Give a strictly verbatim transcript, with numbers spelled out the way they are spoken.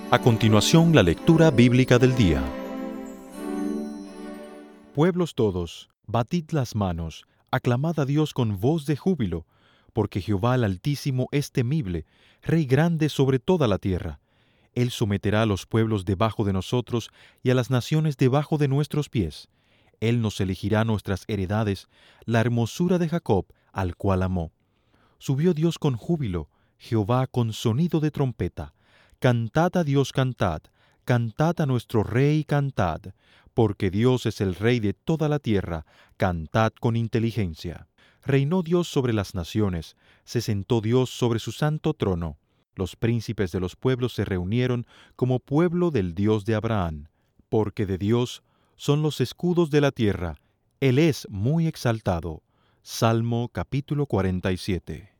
A continuación, la lectura bíblica del día. Pueblos todos, batid las manos, aclamad a Dios con voz de júbilo, porque Jehová el Altísimo es temible, Rey grande sobre toda la tierra. Él someterá a los pueblos debajo de nosotros y a las naciones debajo de nuestros pies. Él nos elegirá nuestras heredades, la hermosura de Jacob, al cual amó. Subió Dios con júbilo, Jehová con sonido de trompeta. Cantad a Dios, cantad, cantad a nuestro Rey, cantad, porque Dios es el Rey de toda la tierra, cantad con inteligencia. Reinó Dios sobre las naciones, se sentó Dios sobre su santo trono. Los príncipes de los pueblos se reunieron como pueblo del Dios de Abraham, porque de Dios son los escudos de la tierra, Él es muy exaltado. Salmo capítulo cuarenta y siete.